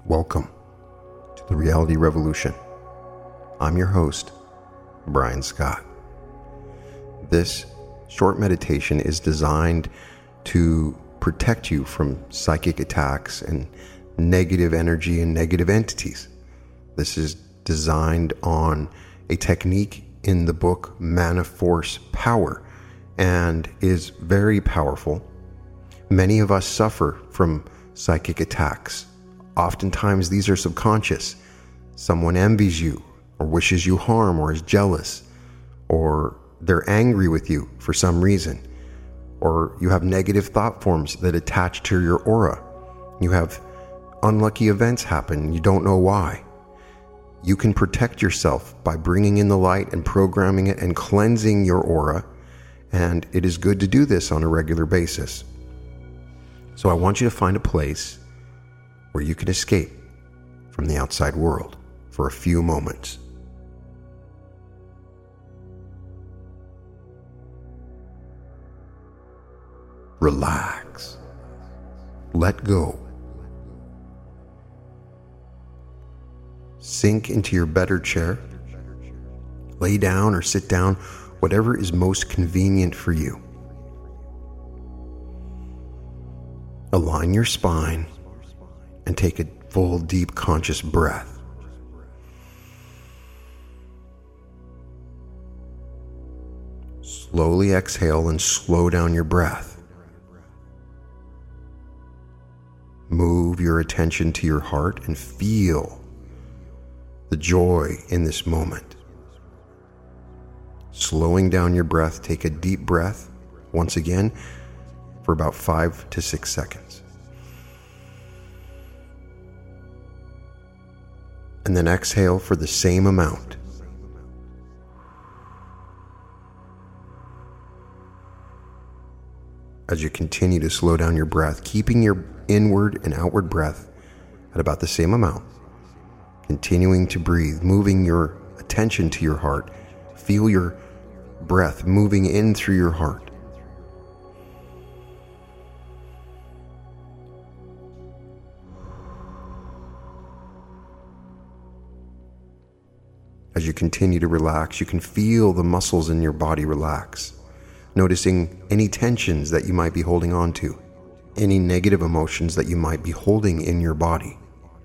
Welcome to the Reality Revolution. I'm your host, Brian Scott. This short meditation is designed to protect you from psychic attacks and negative energy and negative entities. This is designed on a technique in the book Mana Force Power and is very powerful. Many of us suffer from psychic attacks. Oftentimes these are subconscious. Someone envies you or wishes you harm or is jealous, or they're angry with you for some reason, or you have negative thought forms that attach to your aura. You have unlucky events happen and you don't know why. You can protect yourself by bringing in the light and programming it and cleansing your aura, and it is good to do this on a regular basis. So I want you to find a place where you can escape from the outside world for a few moments. Relax. Let go. Sink into your better chair. Lay down or sit down, whatever is most convenient for you. Align your spine and take a full, deep, conscious breath. Slowly exhale and slow down your breath. Move your attention to your heart and feel the joy in this moment. Slowing down your breath, take a deep breath once again for about 5 to 6 seconds. And then exhale for the same amount. As you continue to slow down your breath, keeping your inward and outward breath at about the same amount. Continuing to breathe, moving your attention to your heart. Feel your breath moving in through your heart. As you continue to relax, you can feel the muscles in your body relax, noticing any tensions that you might be holding on to, any negative emotions that you might be holding in your body.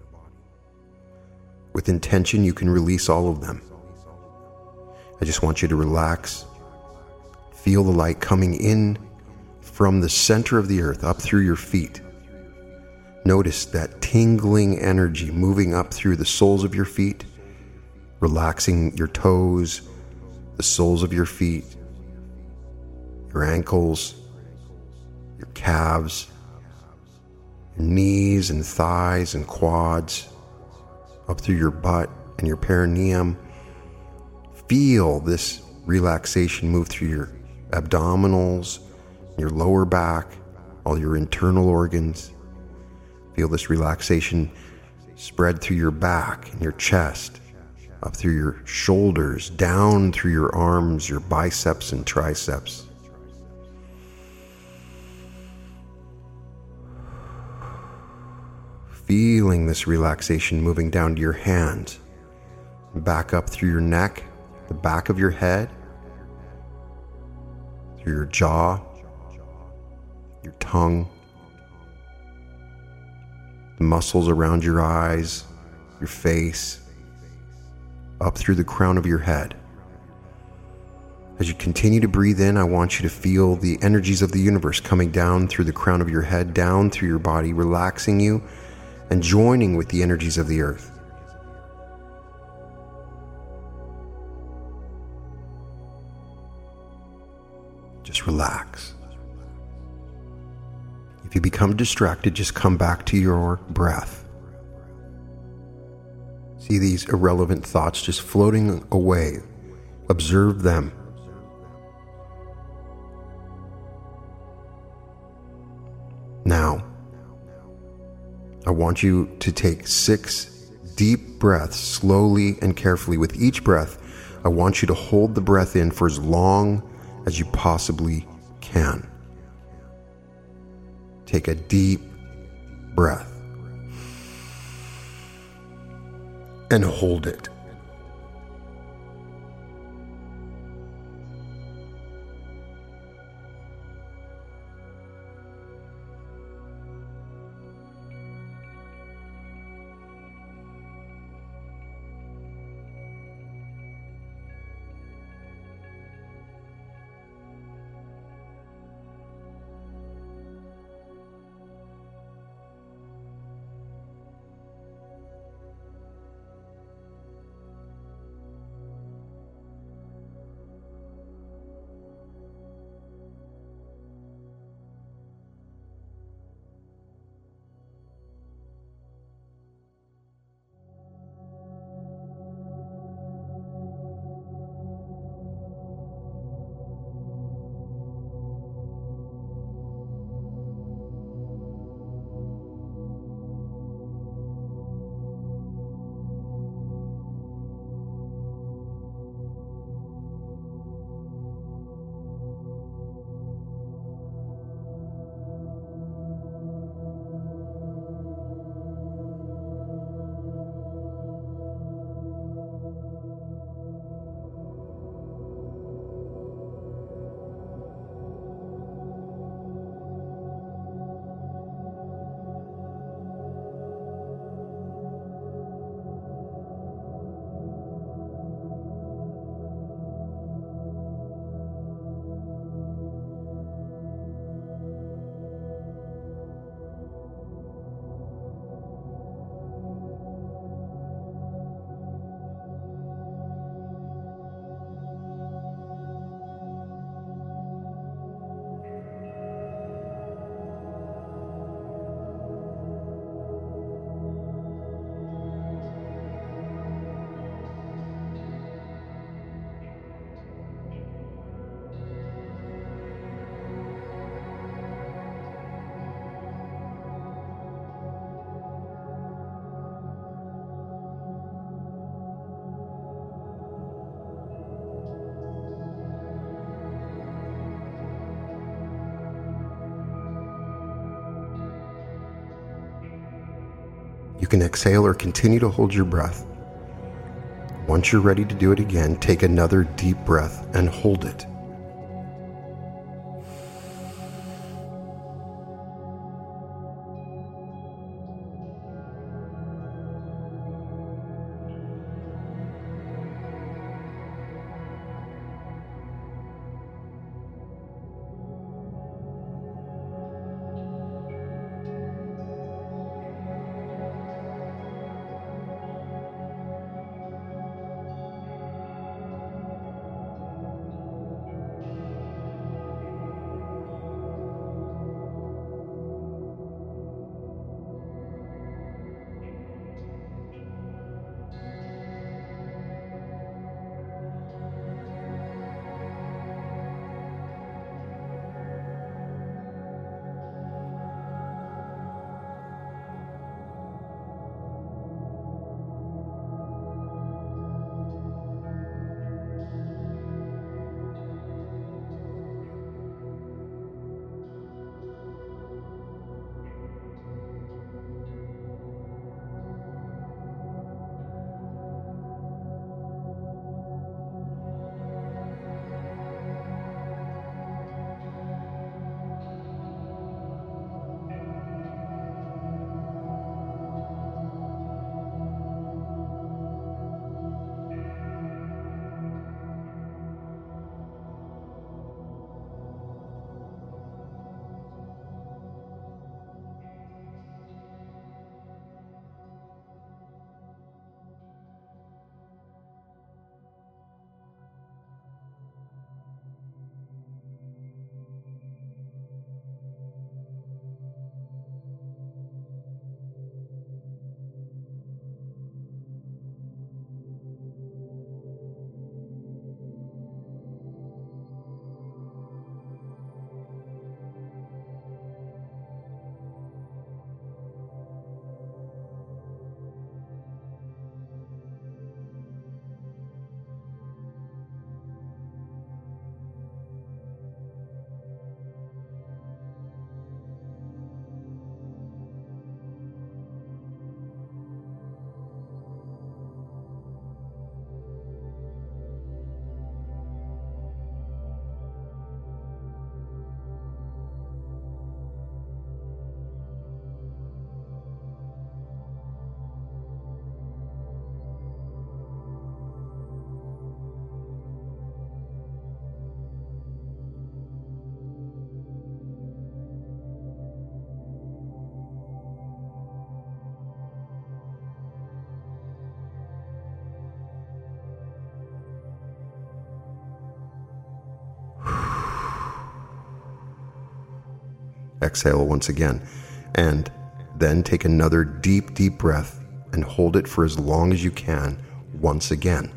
With intention, you can release all of them. I just want you to relax, feel the light coming in from the center of the earth up through your feet. Notice that tingling energy moving up through the soles of your feet, relaxing your toes, the soles of your feet, your ankles, your calves, your knees and thighs and quads, up through your butt and your perineum. Feel this relaxation move through your abdominals, your lower back, all your internal organs. Feel this relaxation spread through your back and your chest, up through your shoulders, down through your arms, your biceps and triceps. Feeling this relaxation moving down to your hands, back up through your neck, the back of your head, through your jaw, your tongue, the muscles around your eyes, your face, up through the crown of your head. As you continue to breathe in, I want you to feel the energies of the universe coming down through the crown of your head, down through your body, relaxing you and joining with the energies of the earth. Just relax. If you become distracted, just come back to your breath. See these irrelevant thoughts just floating away. Observe them. Now, I want you to take 6 deep breaths slowly and carefully. With each breath, I want you to hold the breath in for as long as you possibly can. Take a deep breath. and hold it. You can exhale or continue to hold your breath. Once you're ready to do it again, take another deep breath and hold it. Exhale once again. And then take another deep, deep breath and hold it for as long as you can once again.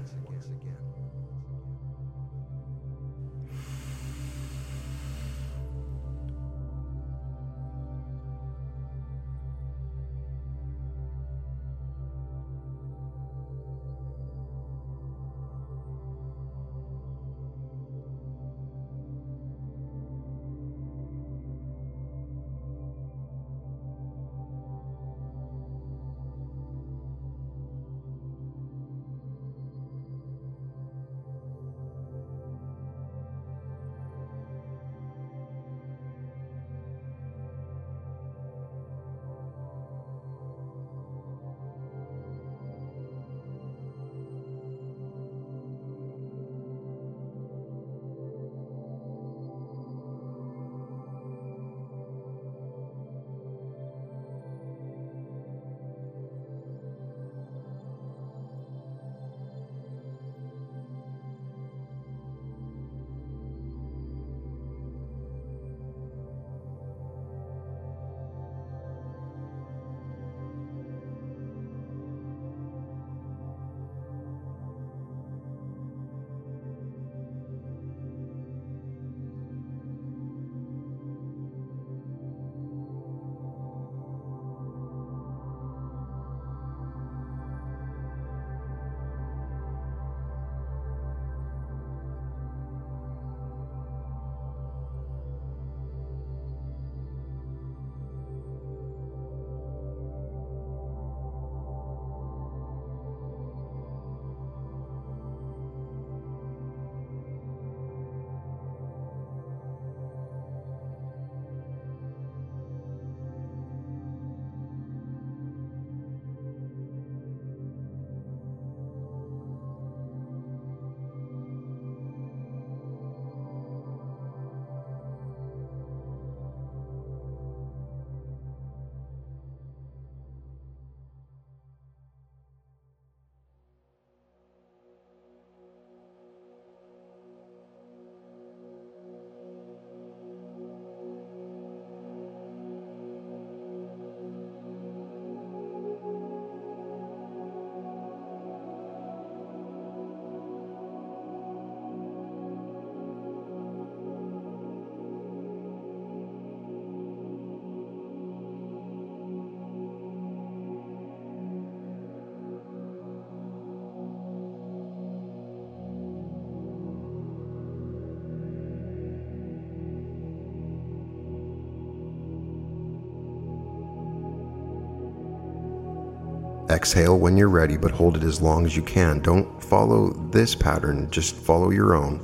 Exhale when you're ready, but hold it as long as you can. Don't follow this pattern, just follow your own.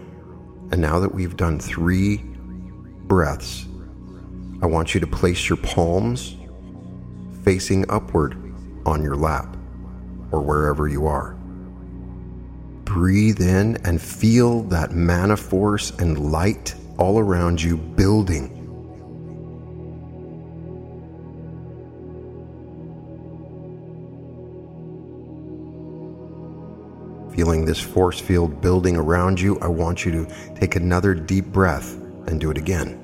And now that we've done 3 breaths, I want you to place your palms facing upward on your lap or wherever you are. Breathe in and feel that mana force and light all around you building. Feeling this force field building around you, I want you to take another deep breath and do it again.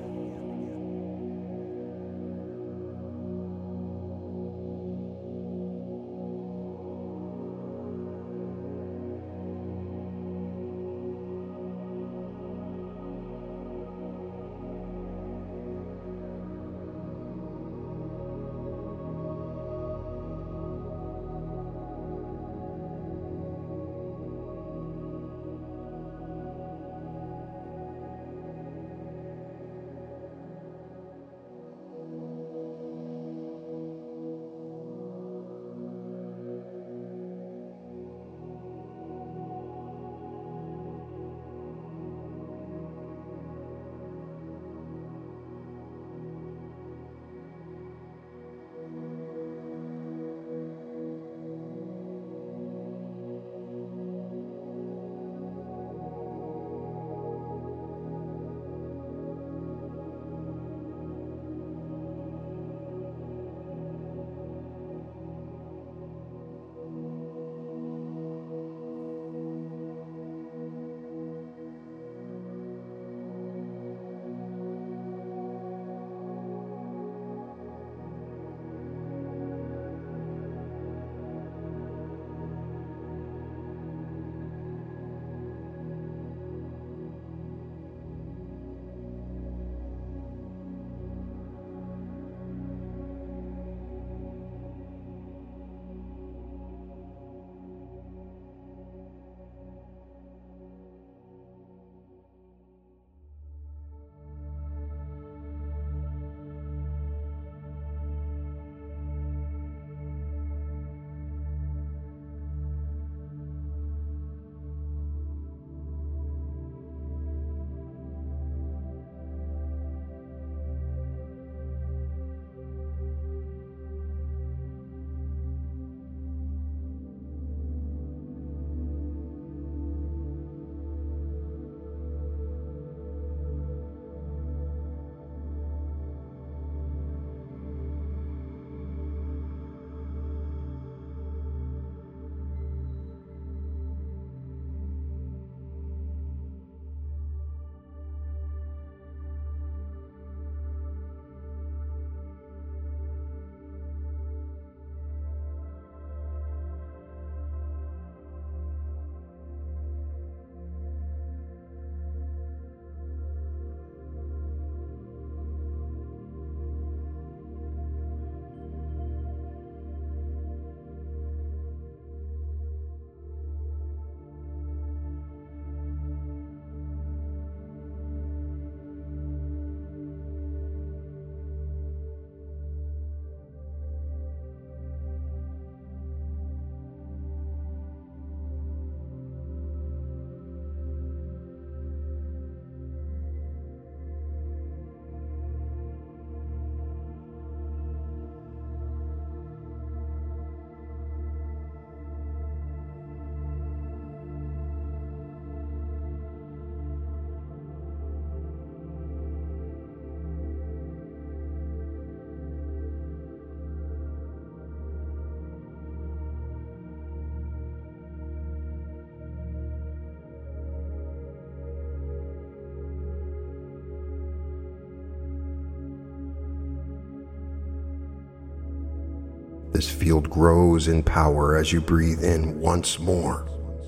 This field grows in power as you breathe in once more.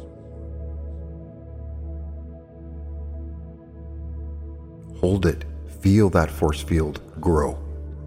Hold it. Feel that force field grow.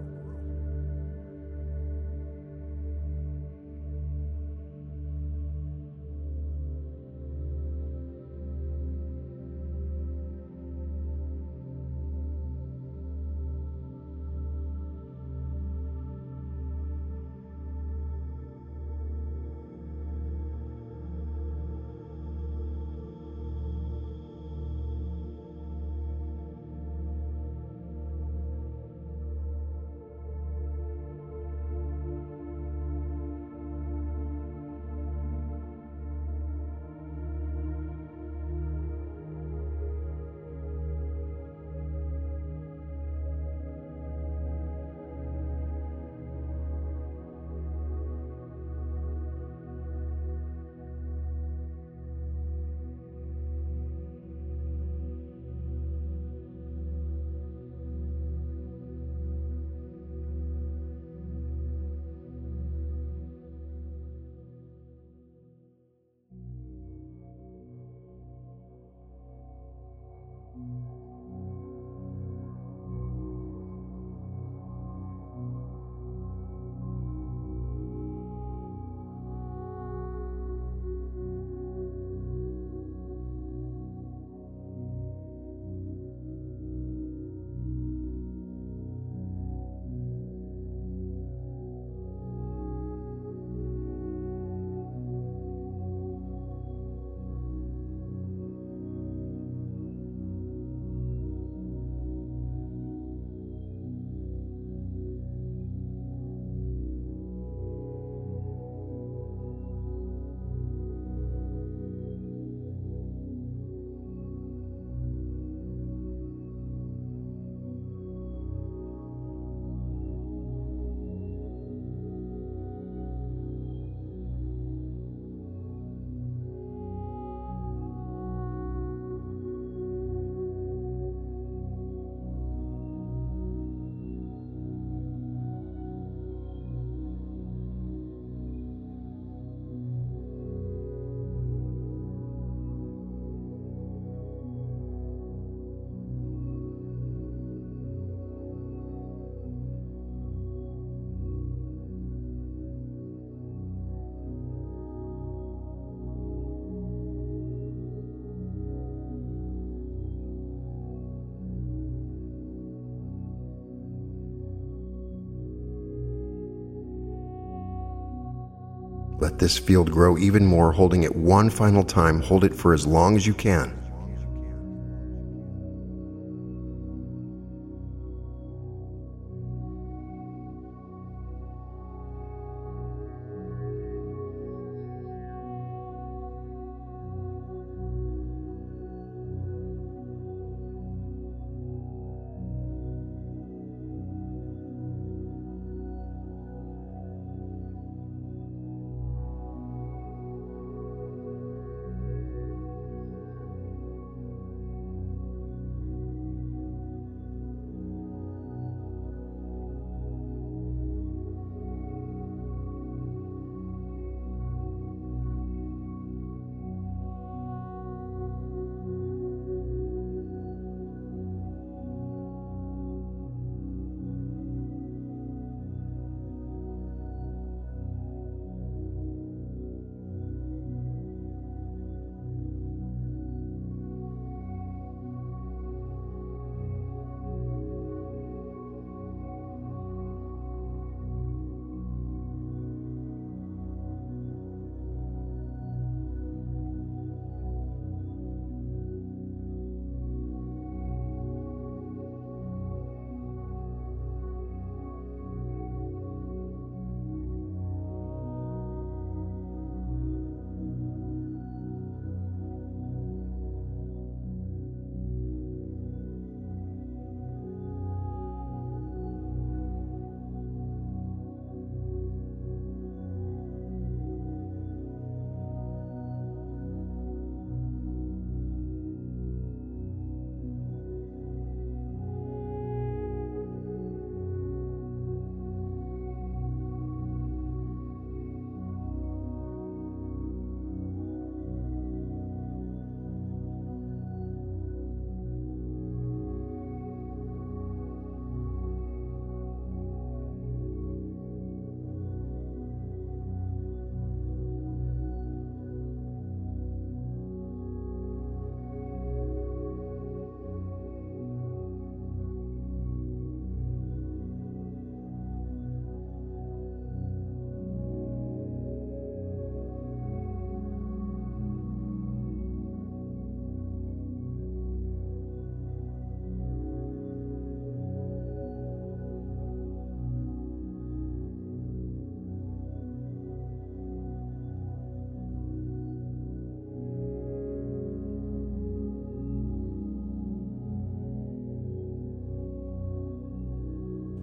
Let this field grow even more, holding it one final time. Hold it for as long as you can.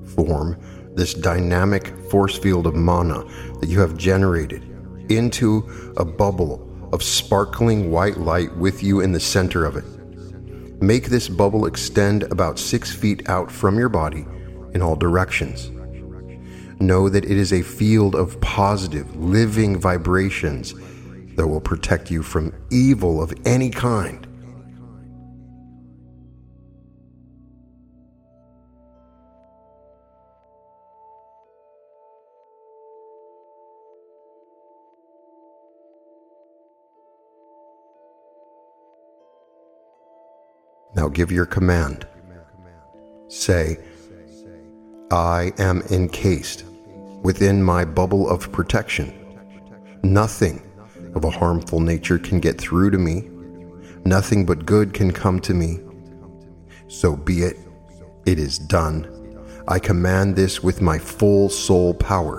form this dynamic force field of mana that you have generated into a bubble of sparkling white light with you in the center of it. Make this bubble extend about 6 feet out from your body in all directions. Know that it is a field of positive, living vibrations that will protect you from evil of any kind. Now give your command. Say, I am encased within my bubble of protection. Nothing of a harmful nature can get through to me. Nothing but good can come to me. So be it. It is done. I command this with my full soul power.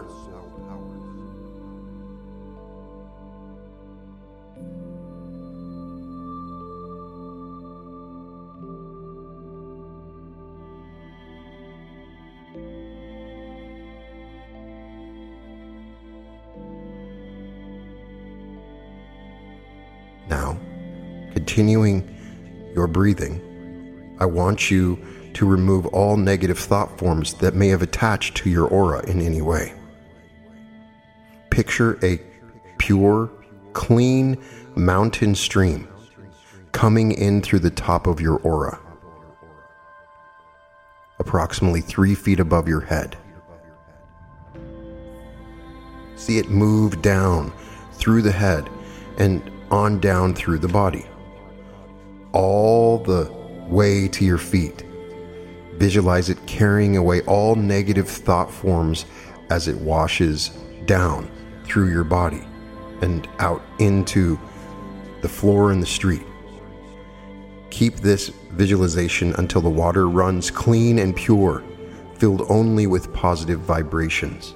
Now, continuing your breathing, I want you to remove all negative thought forms that may have attached to your aura in any way. Picture a pure, clean mountain stream coming in through the top of your aura, approximately 3 feet above your head. See it move down through the head and on down through the body, all the way to your feet. Visualize it carrying away all negative thought forms as it washes down through your body and out into the floor and the street. Keep this visualization until the water runs clean and pure, filled only with positive vibrations.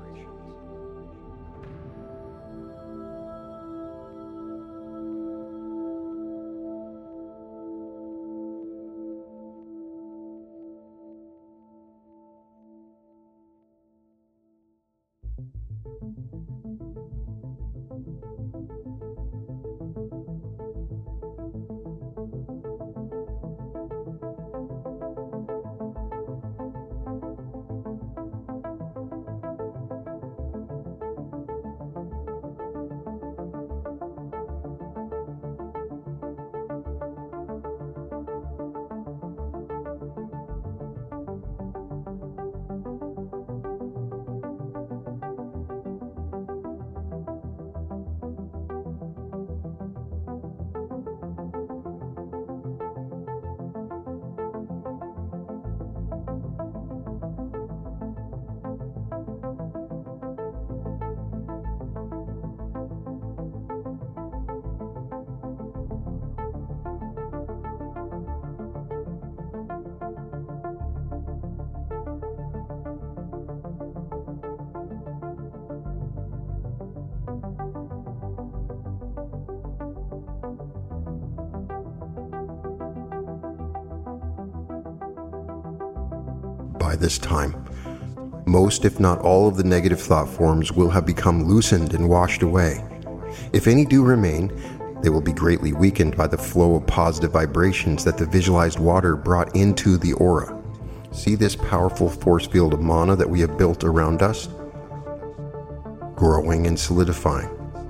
By this time, most, if not all, of the negative thought forms will have become loosened and washed away. If any do remain, they will be greatly weakened by the flow of positive vibrations that the visualized water brought into the aura. See this powerful force field of mana that we have built around us? Growing and solidifying.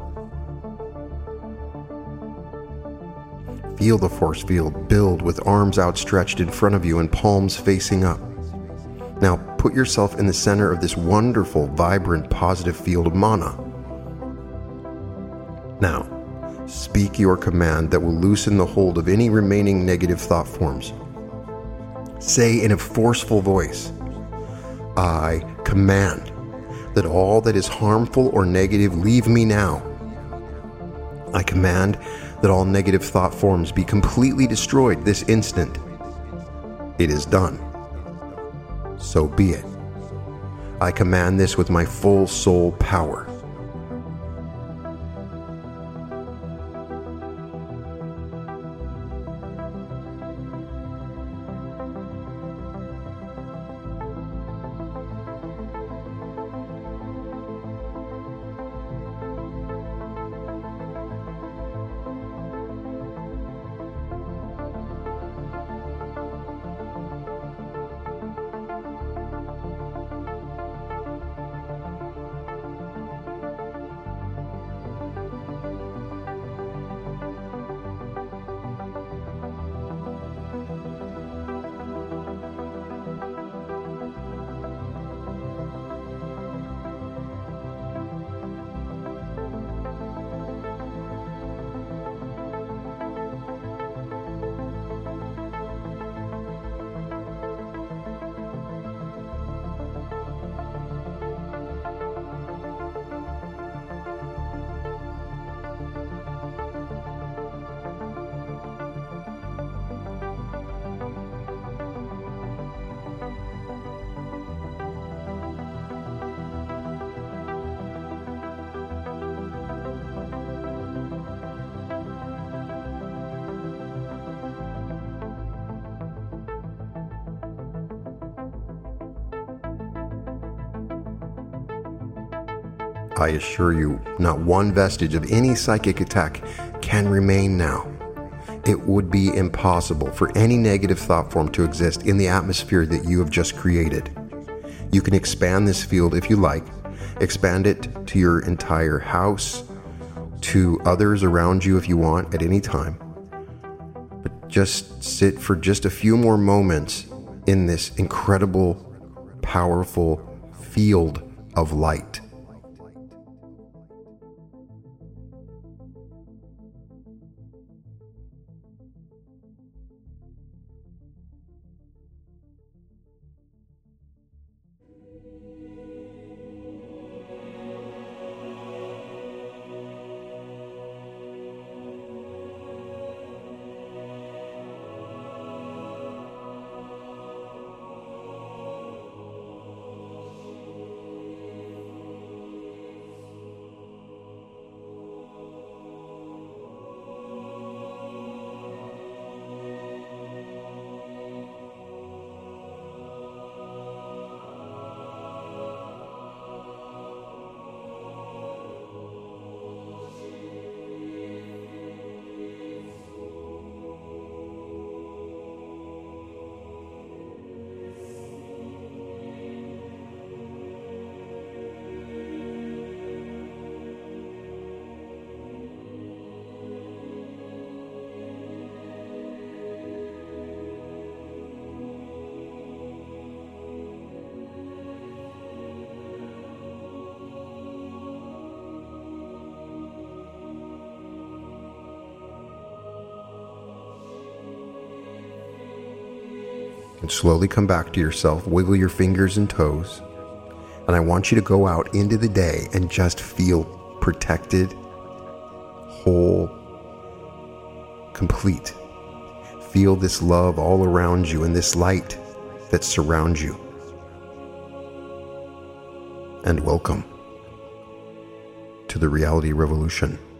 Feel the force field build with arms outstretched in front of you and palms facing up. Now put yourself in the center of this wonderful, vibrant, positive field of mana. Now, speak your command that will loosen the hold of any remaining negative thought forms. Say in a forceful voice, I command that all that is harmful or negative leave me now. I command that all negative thought forms be completely destroyed this instant. It is done. So be it. I command this with my full soul power. I assure you, not one vestige of any psychic attack can remain now. It would be impossible for any negative thought form to exist in the atmosphere that you have just created. You can expand this field if you like, expand it to your entire house, to others around you if you want at any time. But just sit for just a few more moments in this incredible, powerful field of light. And slowly come back to yourself, wiggle your fingers and toes. And I want you to go out into the day and just feel protected, whole, complete. Feel this love all around you and this light that surrounds you. And welcome to the Reality Revolution.